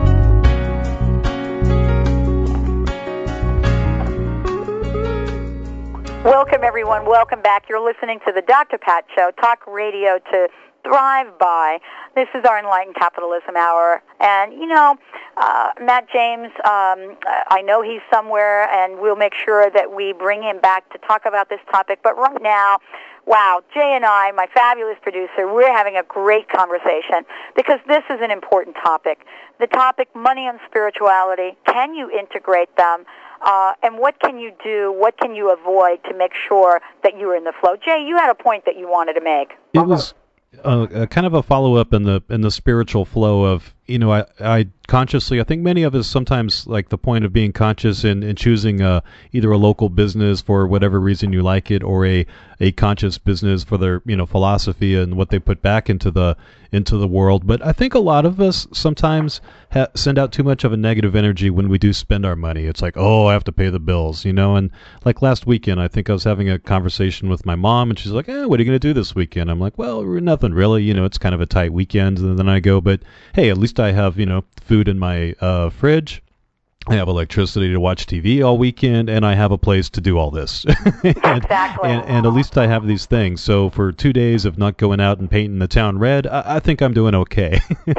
Welcome, everyone. Welcome back. You're listening to the Dr. Pat Show, talk radio to thrive by. This is our Enlightened Capitalism Hour. And, you know, Matt James, I know he's somewhere, and we'll make sure that we bring him back to talk about this topic. But right now, wow, Jay and I, my fabulous producer, we're having a great conversation because this is an important topic. The topic, money and spirituality, can you integrate them? And what can you do, what can you avoid to make sure that you're in the flow? Jay, you had a point that you wanted to make. It was kind of a follow-up in the spiritual flow of, you know, I consciously, I think many of us sometimes like the point of being conscious in choosing either a local business for whatever reason you like it, or a conscious business for their, you know, philosophy and what they put back into the world. But I think a lot of us sometimes send out too much of a negative energy when we do spend our money. It's like, oh, I have to pay the bills, you know. And like last weekend, I think I was having a conversation with my mom, and she's like, what are you going to do this weekend? I'm like, well, nothing really, you know, it's kind of a tight weekend. And then I go, but hey, at least I have, you know, food in my fridge. I have electricity to watch TV all weekend, and I have a place to do all this. Exactly. And at least I have these things. So for 2 days of not going out and painting the town red, I think I'm doing okay.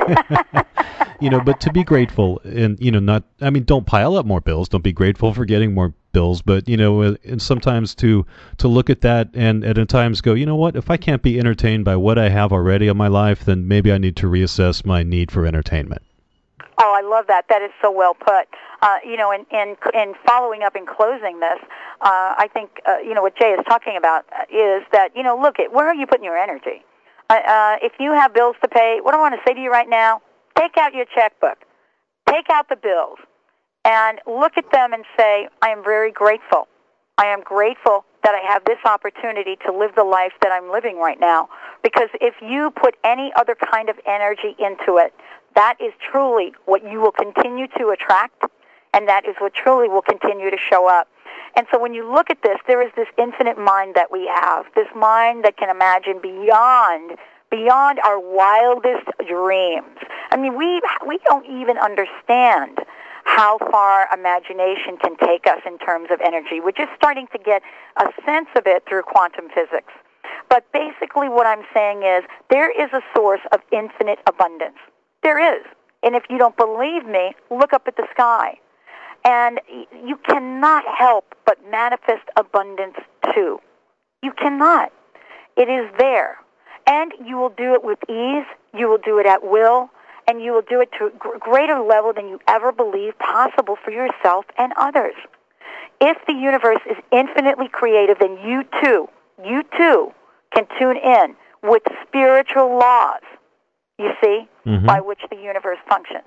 You know, but to be grateful and, you know, don't pile up more bills. Don't be grateful for getting more bills. But, you know, and sometimes to look at that and at times go, you know what, if I can't be entertained by what I have already in my life, then maybe I need to reassess my need for entertainment. Oh, I love that. That is so well put. You know, in following up and closing this, I think, you know, what Jay is talking about is that, you know, look at where are you putting your energy? If you have bills to pay, what I want to say to you right now, take out your checkbook. Take out the bills and look at them and say, I am very grateful. I am grateful that I have this opportunity to live the life that I'm living right now. Because if you put any other kind of energy into it, that is truly what you will continue to attract, and that is what truly will continue to show up. And so when you look at this, there is this infinite mind that we have, this mind that can imagine beyond our wildest dreams. I mean, we don't even understand how far imagination can take us in terms of energy. We're just starting to get a sense of it through quantum physics. But basically what I'm saying is there is a source of infinite abundance. There is. And if you don't believe me, look up at the sky. And you cannot help but manifest abundance too. You cannot. It is there. And you will do it with ease. You will do it at will. And you will do it to a greater level than you ever believed possible for yourself and others. If the universe is infinitely creative, then you too can tune in with spiritual laws, you see, by which the universe functions.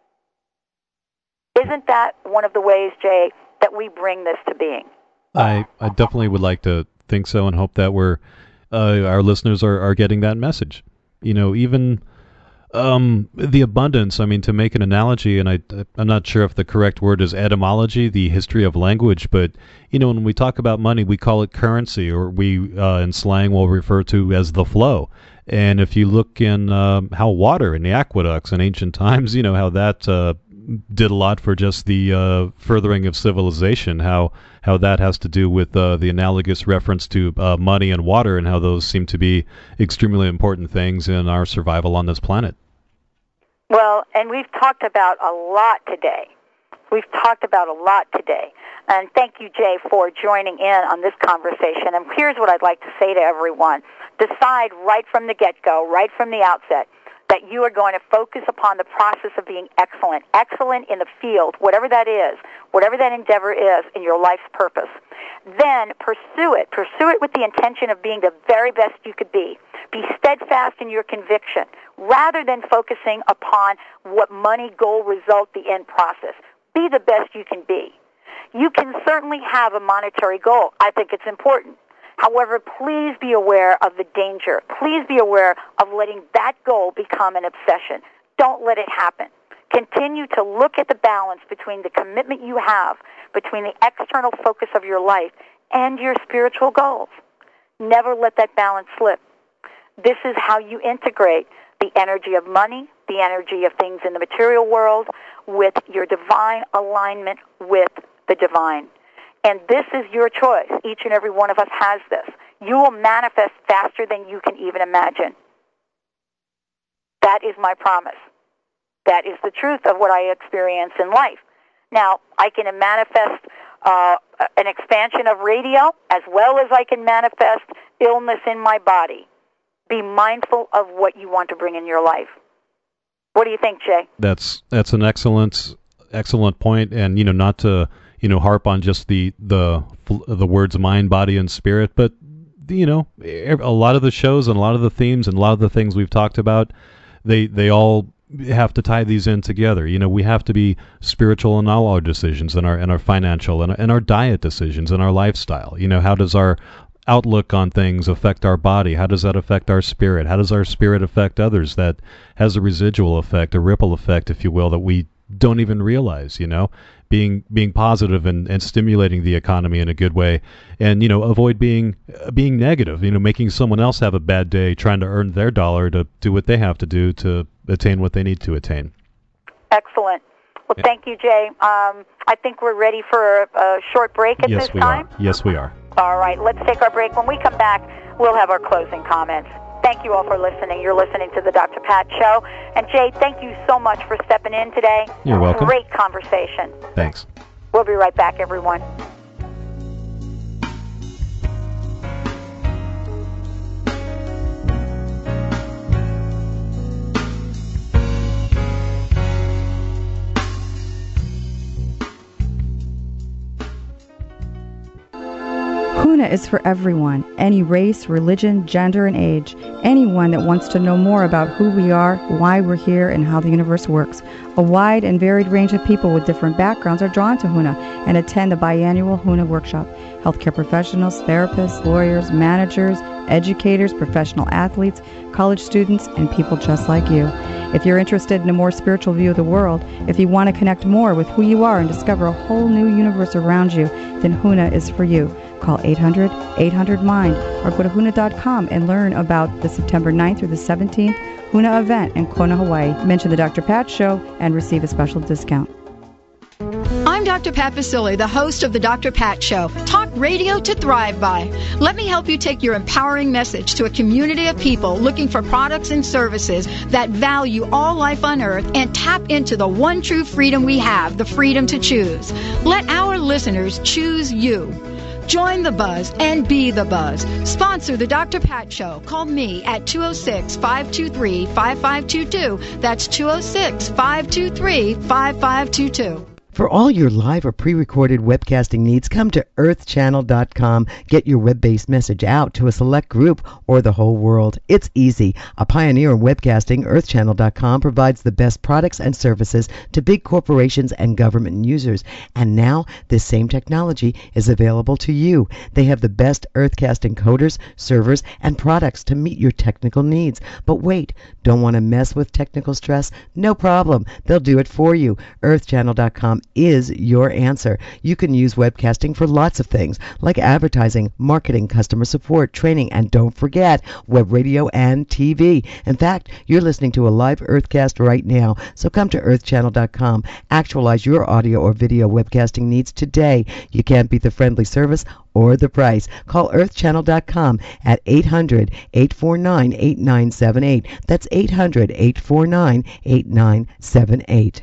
Isn't that one of the ways, Jay, that we bring this to being? I definitely would like to think so, and hope that our listeners are getting that message. You know, even the abundance, I mean, to make an analogy, and I'm not sure if the correct word is etymology, the history of language, but, you know, when we talk about money, we call it currency, or we, in slang, will refer to as the flow. And if you look in how water in the aqueducts in ancient times, you know, how that did a lot for just the furthering of civilization, how that has to do with the analogous reference to money and water, and how those seem to be extremely important things in our survival on this planet. Well, and we've talked about a lot today. And thank you, Jay, for joining in on this conversation. And here's what I'd like to say to everyone. Decide right from the get-go, right from the outset, that you are going to focus upon the process of being excellent in the field, whatever that is, whatever that endeavor is in your life's purpose. Then pursue it with the intention of being the very best you could be. Be steadfast in your conviction, rather than focusing upon what money, goal, result, the end process. Be the best you can be. You can certainly have a monetary goal. I think it's important. However, please be aware of the danger. Please be aware of letting that goal become an obsession. Don't let it happen. Continue to look at the balance between the commitment you have, between the external focus of your life, and your spiritual goals. Never let that balance slip. This is how you integrate the energy of money, the energy of things in the material world, with your divine alignment with the divine. And this is your choice. Each and every one of us has this. You will manifest faster than you can even imagine. That is my promise. That is the truth of what I experience in life. Now, I can manifest an expansion of radio, as well as I can manifest illness in my body. Be mindful of what you want to bring in your life. What do you think, Jay? That's an excellent point, and, you know, not to, you know, harp on just the words mind, body, and spirit, but, you know, a lot of the shows and a lot of the themes and a lot of the things we've talked about, they all have to tie these in together. You know, we have to be spiritual in all our decisions, and our financial and our diet decisions and our lifestyle. You know, how does our outlook on things affect our body? How does that affect our spirit? How does our spirit affect others? That has a residual effect, a ripple effect, if you will, that we don't even realize, you know. Being positive and stimulating the economy in a good way, and, you know, avoid being negative, you know, making someone else have a bad day trying to earn their dollar to do what they have to do to attain what they need to attain. Excellent. Well, thank you, Jay. I think we're ready for a short break at this time. Yes, we are. All right, let's take our break. When we come back, we'll have our closing comments. Thank you all for listening. You're listening to the Dr. Pat Show. And Jay, thank you so much for stepping in today. You're welcome. Great conversation. Thanks. We'll be right back, everyone. HUNA is for everyone, any race, religion, gender, and age. Anyone that wants to know more about who we are, why we're here, and how the universe works. A wide and varied range of people with different backgrounds are drawn to HUNA and attend the biannual HUNA workshop. Healthcare professionals, therapists, lawyers, managers, educators, professional athletes, college students, and people just like you. If you're interested in a more spiritual view of the world, if you want to connect more with who you are and discover a whole new universe around you, then HUNA is for you. Call 800-800-MIND or go to HUNA.com and learn about the September 9th through the 17th HUNA event in Kona, Hawaii. Mention the Dr. Pat Show and receive a special discount. I'm Dr. Pat Basili, the host of the Dr. Pat Show. Talk radio to thrive by. Let me help you take your empowering message to a community of people looking for products and services that value all life on earth and tap into the one true freedom we have, the freedom to choose. Let our listeners choose you. Join the buzz and be the buzz. Sponsor the Dr. Pat Show. Call me at 206-523-5522. That's 206-523-5522. For all your live or pre-recorded webcasting needs, come to earthchannel.com. Get your web-based message out to a select group or the whole world. It's easy. A pioneer in webcasting, earthchannel.com provides the best products and services to big corporations and government users. And now, this same technology is available to you. They have the best earthcast encoders, servers, and products to meet your technical needs. But wait, don't want to mess with technical stress? No problem. They'll do it for you. Earthchannel.com is your answer. You can use webcasting for lots of things, like advertising, marketing, customer support, training, and don't forget, web radio and TV. In fact, you're listening to a live Earthcast right now, so come to earthchannel.com. Actualize your audio or video webcasting needs today. You can't beat the friendly service or the price. Call earthchannel.com at 800-849-8978. That's 800-849-8978.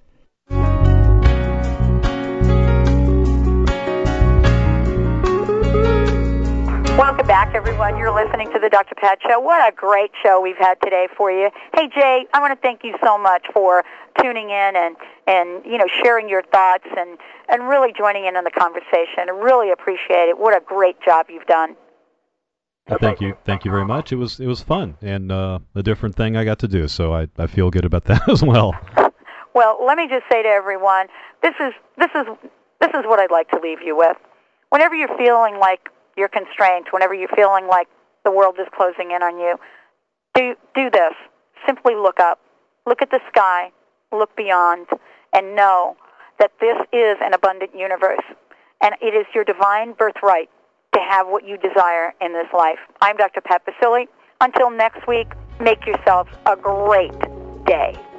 Welcome back, everyone. You're listening to the Dr. Pat Show. What a great show we've had today for you. Hey, Jay, I want to thank you so much for tuning in and sharing your thoughts and really joining in on the conversation. I really appreciate it. What a great job you've done. Thank you very much. It was fun and a different thing I got to do, so I feel good about that as well. Well, let me just say to everyone, this is what I'd like to leave you with. Whenever you're feeling like you're constrained, whenever you're feeling like the world is closing in on you, do this. Simply look up. Look at the sky. Look beyond. And know that this is an abundant universe. And it is your divine birthright to have what you desire in this life. I'm Dr. Pat Basili. Until next week, make yourselves a great day.